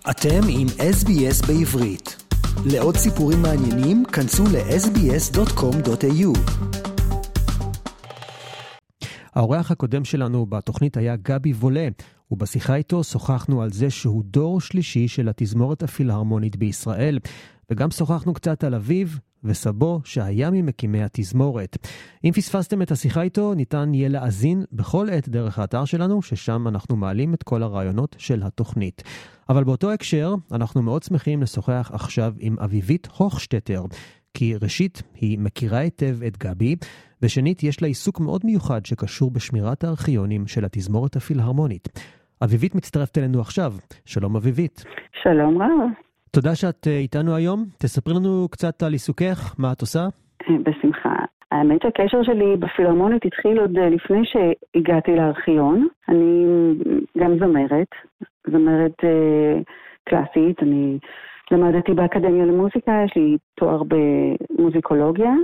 אתם עם SBS בעברית. לעוד סיפורים מעניינים, כנסו ל-sbs.com.au. האורח הקודם שלנו בתוכנית היה גבי וולה, ובשיחה איתו שוחחנו על זה שהוא דור שלישי של התזמורת הפילהרמונית בישראל, וגם שוחחנו קצת על אביו וסבו שהיה ממקימי התזמורת. אם פספסתם את השיחה איתו, ניתן יהיה להאזין בכל עת דרך האתר שלנו, ששם אנחנו מעלים את כל הרעיונות של התוכנית. אבל באותו הקשר, אנחנו מאוד שמחים לשוחח עכשיו עם אביבית הוכשטטר, כי ראשית, היא מכירה היטב את גבי, ושנית, יש לה עיסוק מאוד מיוחד שקשור בשמירת הארכיונים של התזמורת הפילהרמונית. אביבית מצטרפת אלינו עכשיו. שלום אביבית. שלום רב. תודה שאת איתנו היום. תספרי לנו קצת על עיסוקך, מה את עושה? בשמחה. האמת שהקשר שלי בפילהרמונית התחיל עוד לפני שהגעתי לארכיון. אני גם זמרת קלאסית. אני למדתי באקדמיה למוזיקה, יש לי תואר במוזיקולוגיה,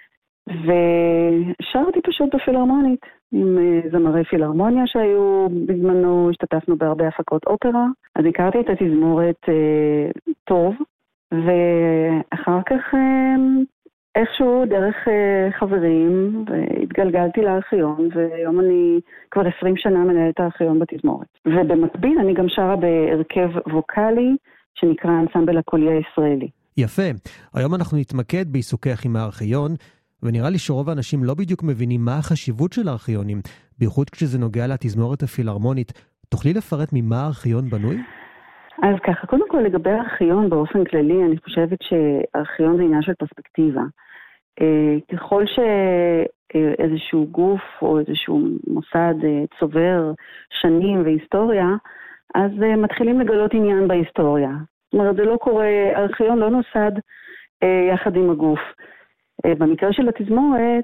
ושרתי פשוט בפילהרמונית עם זמרי פילהרמוניה שהיו בזמנו, השתתפנו בהרבה הפקות אופרה, אז הכרתי את התזמורת טוב, ואחר כך איכשהו דרך חברים, והתגלגלתי לארכיון, והיום אני כבר 20 שנה מנהלת הארכיון בתזמורת. ובמקביל אני גם שרה בהרכב ווקלי, שנקרא אנסמבל הקולי הישראלי. יפה. היום אנחנו נתמקד בעיסוקך עם הארכיון, ונראה לי שרוב האנשים לא בדיוק מבינים מה החשיבות של הארכיונים, בייחוד כשזה נוגע לתזמורת הפילהרמונית. תוכלי לפרט ממה הארכיון בנוי? אז ככה, קודם כל לגבי הארכיון באופן כללי, אני חושבת שהארכיון זה עניין של פרספקטיבה. ככל שאיזשהו גוף או איזשהו מוסד צובר שנים והיסטוריה, אז מתחילים לגלות עניין בהיסטוריה. זאת אומרת, זה לא קורה, הארכיון לא נוסד יחד עם הגוף. במקרה של התזמורת,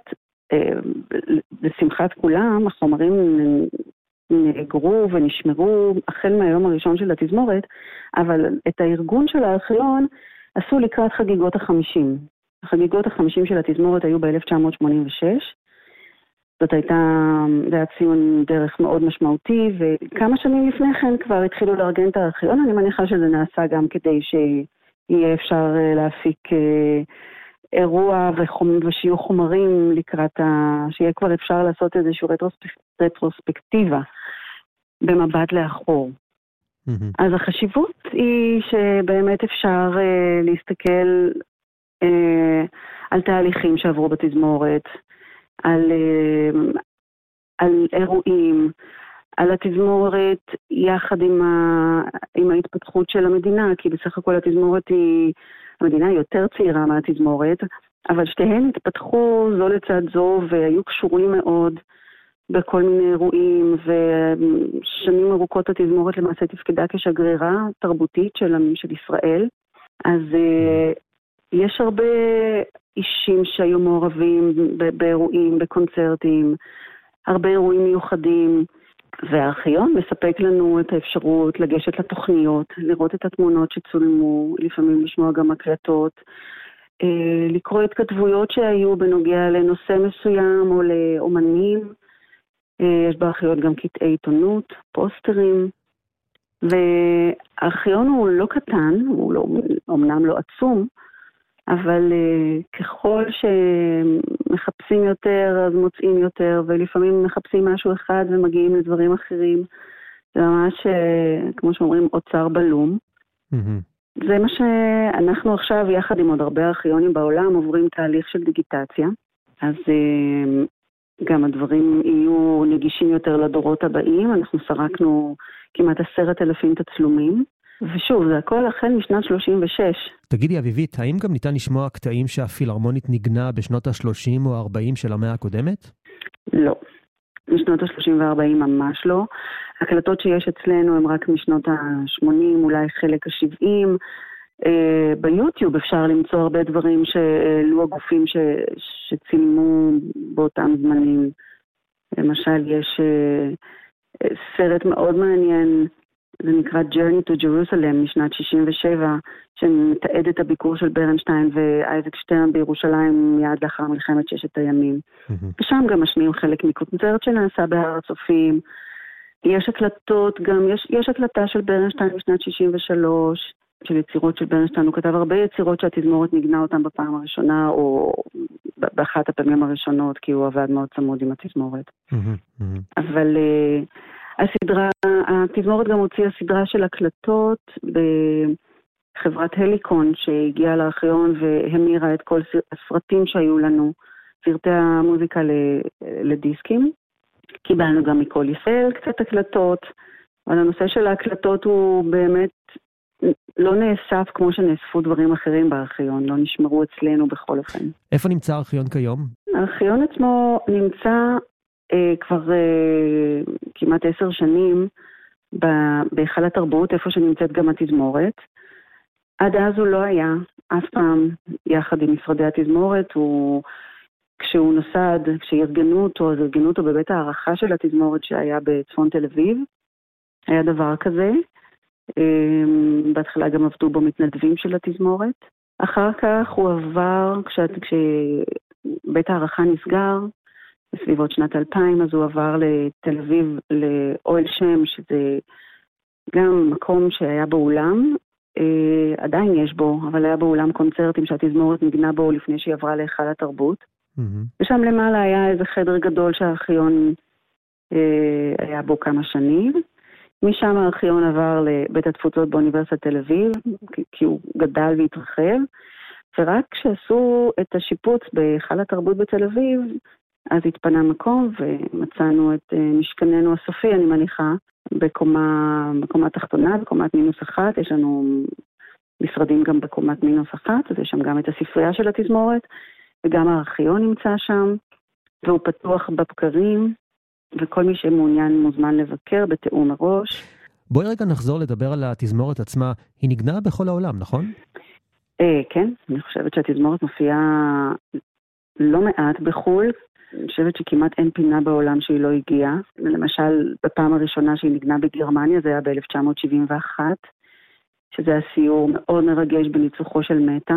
בשמחת כולם, החומרים נאגרו ונשמרו החל מהיום הראשון של התזמורת, אבל את הארגון של הארכיון עשו לקראת חגיגות ה-50. החגיגות ה-50 של התזמורת היו ב-1986, זה היה ציון דרך מאוד משמעותי, וכמה שנים לפני כן כבר התחילו לארגן את הארכיון. אני מניחה שזה נעשה גם כדי שיהיה אפשר להפיק אירוע ושיהיו חומרים לקראת שיהיה כבר אפשר לעשות איזושהי רטרוספקטיבה במבט לאחור. אז החשיבות היא שבאמת אפשר להסתכל על תהליכים שעברו בתזמורת, על אירועים, על התזמורת יחד עם ההתפתחות של המדינה, כי בסך הכל התזמורת המדינה היא יותר צעירה מהתזמורת, אבל שתיהן התפתחו זו לצד זו והיו קשורים מאוד בכל מיני אירועים, ושנים ארוכות התזמורת למעשה תפקדה כשגרירה תרבותית של ישראל. אז יש הרבה אישים שהיו מעורבים באירועים, בקונצרטים, הרבה אירועים מיוחדים, והארכיון מספק לנו את האפשרות לגשת לתוכניות, לראות את התמונות שצולמו, לפעמים לשמוע גם הקלטות, לקרוא את כתבויות שהיו בנוגע לנושא מסוים או לאומנים. יש בארכיון גם קטעי עיתונות, פוסטרים, והארכיון הוא לא קטן, הוא אומנם לא עצום, אבל ככל שמחפשים יותר, אז מוצאים יותר, ולפעמים מחפשים משהו אחד ומגיעים לדברים אחרים. זה ממש, כמו שאומרים, אוצר בלום. זה מה שאנחנו עכשיו, יחד עם עוד הרבה ארכיונים בעולם, עוברים תהליך של דיגיטציה. אז גם הדברים יהיו נגישים יותר לדורות הבאים. אנחנו סרקנו כמעט 10,000 תצלומים. ושוב, זה הכל החל משנת 36. תגידי אביבית, האם גם ניתן לשמוע קטעים שהפילהרמונית ניגנה בשנות ה-30 או ה-40 של המאה הקודמת? לא. משנות ה-30 וה-40 ממש לא. הקלטות שיש אצלנו הן רק משנות ה-80, אולי חלק ה-70. ביוטיוב אפשר למצוא הרבה דברים שהעלו הגופים שצילמו באותם זמנים. למשל, יש סרט מאוד מעניין, זה נקרא Journey to Jerusalem משנת 67, שמתעד את הביקור של ברנשטיין ואייזק שטרן בירושלים מיד לאחר מלחמת ששת הימים. ושם גם משמיעים חלק מקונצרט שנעשה בהר הצופים. יש הקלטות, גם יש הקלטה של ברנשטיין בשנת 63, של יצירות של ברנשטיין. הוא כתב הרבה יצירות שהתזמורת נגנה אותן בפעם הראשונה, או באחת הפעמים הראשונות, כי הוא עבד מאוד צמוד עם התזמורת. אבל התזמורת גם הוציאה סדרה של הקלטות בחברת הליקון, שהגיעה לארכיון והמירה את כל הסרטים שהיו לנו, סרטי המוזיקה לדיסקים. קיבלנו גם מכל ישראל קצת הקלטות, אבל הנושא של ההקלטות הוא באמת לא נאסף כמו שנאספו דברים אחרים בארכיון, לא נשמרו אצלנו בכל אופן. איפה נמצא הארכיון כיום? הארכיון עצמו נמצא כבר כמעט 10 שנים בהיכל התרבות, איפה שנמצאת גם התזמורת. עד אז הוא לא היה, אף פעם, יחד עם משרדי התזמורת, כשהוא נוסד, כשארגנו אותו, אז ארגנו אותו בבית הערכה של התזמורת שהיה בצפון תל אביב. היה דבר כזה. בהתחלה גם עבדו בו מתנדבים של התזמורת. אחר כך הוא עבר, כשבית הערכה נסגר, בסביבות שנת 2000, אז הוא עבר לתל אביב, לאוהל שם, שזה גם מקום שהיה באולם, עדיין יש בו, אבל היה באולם קונצרטים שהתזמורת נגנה בו לפני שהיא עברה להיכל התרבות. ושם למעלה היה איזה חדר גדול שהארכיון היה בו כמה שנים. משם הארכיון עבר לבית התפוצות באוניברסיטת תל אביב, כי הוא גדל והתרחב, ורק כשעשו את השיפוץ בהיכל התרבות בתל אביב, אז התפנה מקום ומצאנו את משכננו הסופי, אני מניחה, בקומה תחתונה, בקומת -1, יש לנו משרדים גם בקומת -1, אז יש שם גם את הספרייה של התזמורת, וגם הארכיון נמצא שם, והוא פתוח בבקרים, וכל מי שמעוניין מוזמן לבקר בתיאום מראש. בואי רגע נחזור לדבר על התזמורת עצמה. היא נגנה בכל העולם, נכון? כן, אני חושבת שהתזמורת מופיעה לא מעט בחול. אני חושבת שכמעט אין פינה בעולם שהיא לא הגיעה. למשל, בפעם הראשונה שהיא נגנה בגרמניה, זה היה ב-1971, שזה היה סיור מאוד מרגש בניצוחו של מטה,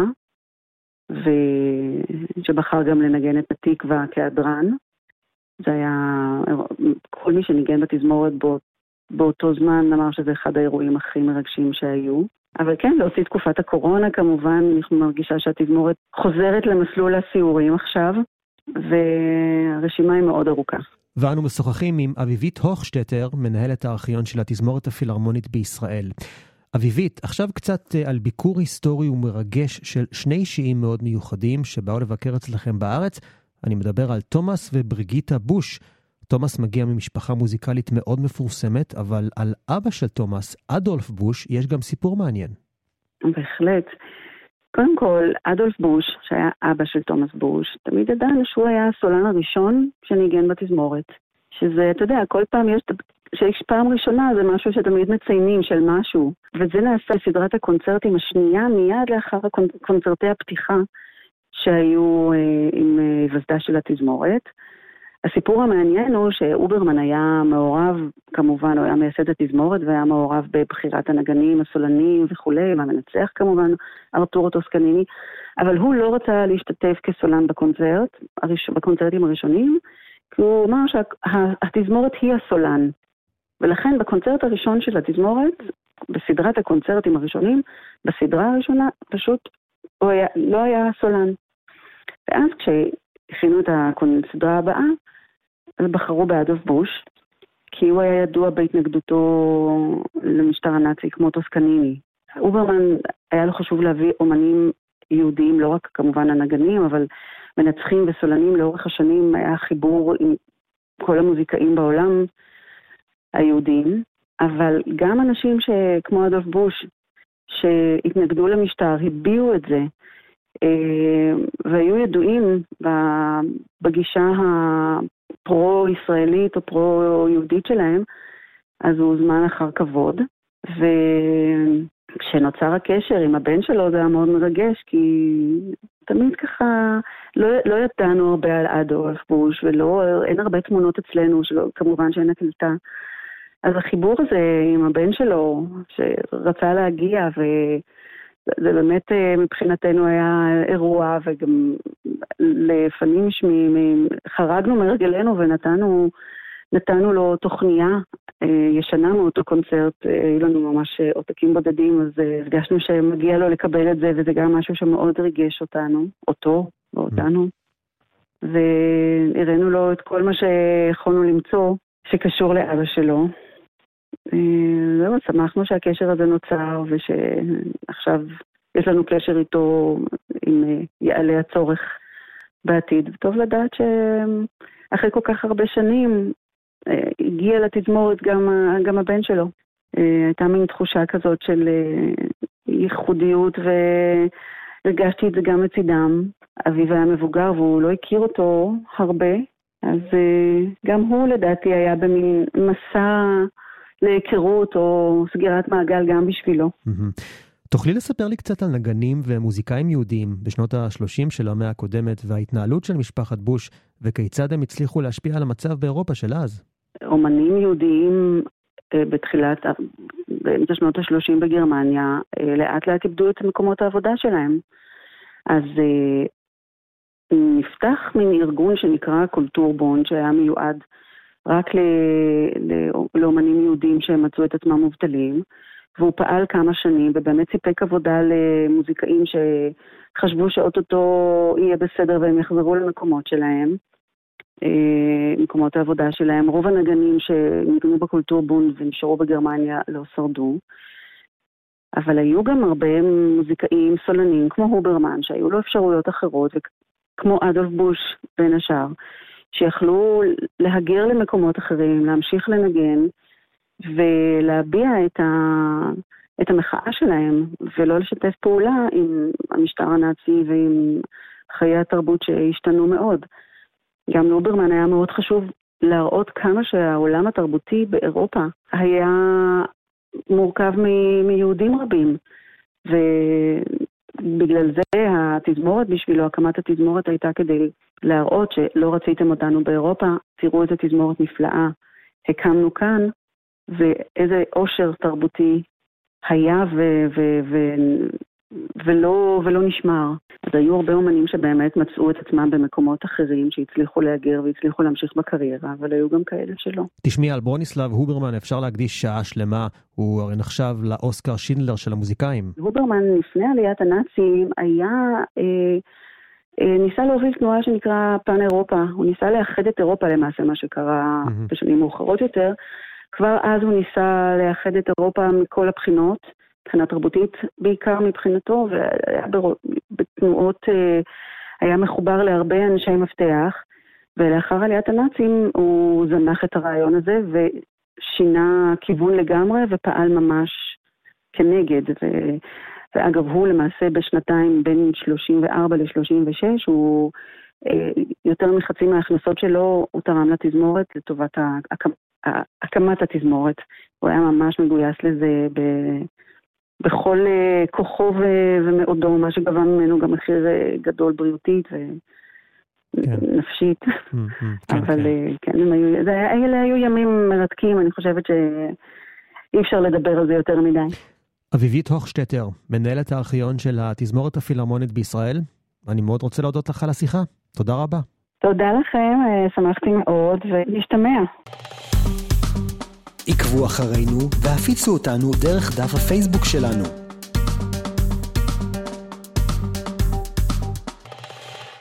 ושבחר גם לנגן את התקווה כהדרן. זה היה, כל מי שניגן בתזמורת באותו זמן אמר שזה אחד האירועים הכי מרגשים שהיו. אבל כן, להוציא תקופת הקורונה כמובן, אני מרגישה שהתזמורת חוזרת למסלול הסיורים עכשיו, והרשימה היא מאוד ארוכה. ואנו משוחחים עם אביבית הוכשטטר, מנהלת הארכיון של התזמורת הפילהרמונית בישראל. אביבית, עכשיו קצת על ביקור היסטורי ומרגש של 2 אישים מאוד מיוחדים שבאו לבקר אצלכם בארץ. אני מדבר על תומאס ובריגיטה בוש. תומאס מגיע ממשפחה מוזיקלית מאוד מפורסמת, אבל על אבא של תומאס, אדולף בוש, יש גם סיפור מעניין. בהחלט. קודם כל, אדולף בוש, שהיה אבא של תומאס בוש, תמיד ידענו שהוא היה הסולן הראשון שניגן בתזמורת. שזה, אתה יודע, כל פעם שיש פעם ראשונה, זה משהו שתמיד מציינים של משהו. וזה נעשה סדרת הקונצרטים השנייה, מיד לאחר קונצרטי הפתיחה, שהיו עם וסדה של התזמורת. הסיפור המעניין הוא שאוברמן היה מעורב, כמובן, הוא היה מייסד התזמורת, והיה מעורב בבחירת הנגנים, הסולנים וכולי, והמנצח כמובן, ארתורו טוסקניני, אבל הוא לא רצה להשתתף כסולן בקונצרטים הראשונים, כי הוא אמר שהתזמורת היא הסולן. ולכן בקונצרט הראשון של התזמורת, בסדרת הקונצרטים הראשונים, בסדרה הראשונה, פשוט לא היה סולן. ואז כשהכינו את הסדרה הבאה, אז בחרו באדולף בוש, כי הוא היה ידוע בהתנגדותו למשטר הנאצי כמו טוסקניני. אוברמן היה לו חשוב להביא אומנים יהודיים, לא רק כמובן הנגנים, אבל מנצחים וסולנים לאורך השנים. היה חיבור עם כל המוזיקאים בעולם היהודיים, אבל גם אנשים כמו אדולף בוש, שהתנגדו למשטר, הביעו את זה, והיו ידועים בגישה הפרו-ישראלית או פרו-יהודית שלהם, אז הוא הוזמן אחר כבוד, וכשנוצר הקשר עם הבן שלו זה היה מאוד מרגש, כי תמיד ככה לא ידענו הרבה על אדולף בוש, ואין הרבה תמונות אצלנו, כמובן שאין הקלטה. אז החיבור הזה עם הבן שלו, שרצה להגיע, וזה באמת מבחינתנו היה אירוע, וגם לפנים חרגנו מרגלנו ונתנו נתנו לו תוכניה ישנה מאותו קונצרט, היו לנו ממש עותקים בודדים, אז הרגשנו שמגיע לו לקבל את זה, וזה גם משהו שמאוד ריגש אותו ואותנו, והראינו לו את כל מה שיכולנו למצוא שקשור לאבא שלו. זהו, שמחנו שהקשר הזה נוצר, ושעכשיו יש לנו קשר איתו אם יעלה הצורך בעתיד. טוב לדעת שאחרי כל כך הרבה שנים הגיע לתזמורת גם הבן שלו. הייתה מין תחושה כזאת של ייחודיות, והרגשתי את זה גם לצידם. אביו היה מבוגר והוא לא הכיר אותו הרבה, אז גם הוא לדעתי היה במין מסע להיכרות או סגירת מעגל גם בשבילו. תוכלי לספר לי קצת על נגנים ומוזיקאים יהודיים בשנות ה-30 של המאה הקודמת, וההתנהלות של משפחת בוש, וכיצד הם הצליחו להשפיע על המצב באירופה של אז? אומנים יהודיים באמצע שנות ה-30 בגרמניה, לאט לאט איבדו את מקומות העבודה שלהם. אז נפתח מן ארגון שנקרא קולטורבונד, שהיה מיועד רק לאומנים יהודים שהם מצאו את עצמם מובטלים, והוא פעל כמה שנים, ובאמת סיפק עבודה למוזיקאים שחשבו שאוטוטו יהיה בסדר והם יחזרו למקומות שלהם, מקומות העבודה שלהם. רוב הנגנים שנגנו בקולטורבונד ונשארו בגרמניה לא שרדו, אבל היו גם הרבה מוזיקאים סולנים כמו הוברמן, שהיו לו אפשרויות אחרות, כמו אדולף בוש בין השאר, שיכלו להגר למקומות אחרים, להמשיך לנגן, ולהביע את המחאה שלהם, ולא לשתף פעולה עם המשטר הנאצי ועם חיי התרבות שהשתנו מאוד. גם לאוברמן היה מאוד חשוב להראות כמה שהעולם התרבותי באירופה היה מורכב מיהודים רבים, ובגלל זה התזמורת בשבילו, הקמת התזמורת הייתה כדי להראות שלא רציתם אותנו באירופה, תראו איזה תזמורת נפלאה הקמנו כאן, ואיזה עושר תרבותי היה ולא נשמר. אז היו הרבה אומנים שבאמת מצאו את עצמם במקומות אחרים, שהצליחו להגר והצליחו להמשיך בקריירה, אבל היו גם כאלה שלא. תשמעי, על ברוניסלב הוברמן אפשר להקדיש שעה שלמה, הוא הרי נחשב לאוסקר שינדלר של המוזיקאים. הוברמן לפני עליית הנאצים ניסה להוביל תנועה שנקרא פן אירופה, הוא ניסה לאחד את אירופה למעשה, מה שקרה בשנים מאוחרות יותר. כבר אז הוא ניסה לאחד את אירופה מכל הבחינות, מבחינה תרבותית בעיקר מבחינתו, והיה בתנועות, היה מחובר להרבה אנשי מפתח, ולאחר עליית הנאצים הוא זנח את הרעיון הזה, ושינה כיוון לגמרי, ופעל ממש כנגד. ואגב, הוא למעשה בשנתיים בין 34 ל-36, הוא יותר מחצי מההכנסות שלו, הוא תרם לתזמורת לטובת הקמת התזמורת. הוא היה ממש מגויס לזה בכל כוחו ומאודו, מה שגבה ממנו גם מחיר גדול בריאותית ונפשית. אבל כן, אלה היו ימים מרתקים, אני חושבת שאי אפשר לדבר על זה יותר מדי. אביבית הוכשטטר, מנהלת הארכיון של התזמורת הפילהרמונית בישראל, אני מאוד רוצה להודות לך על השיחה. תודה רבה. תודה לכם, שמחתי מאוד, ונשתמע. עקבו אחרינו והפיצו אותנו דרך דף הפייסבוק שלנו.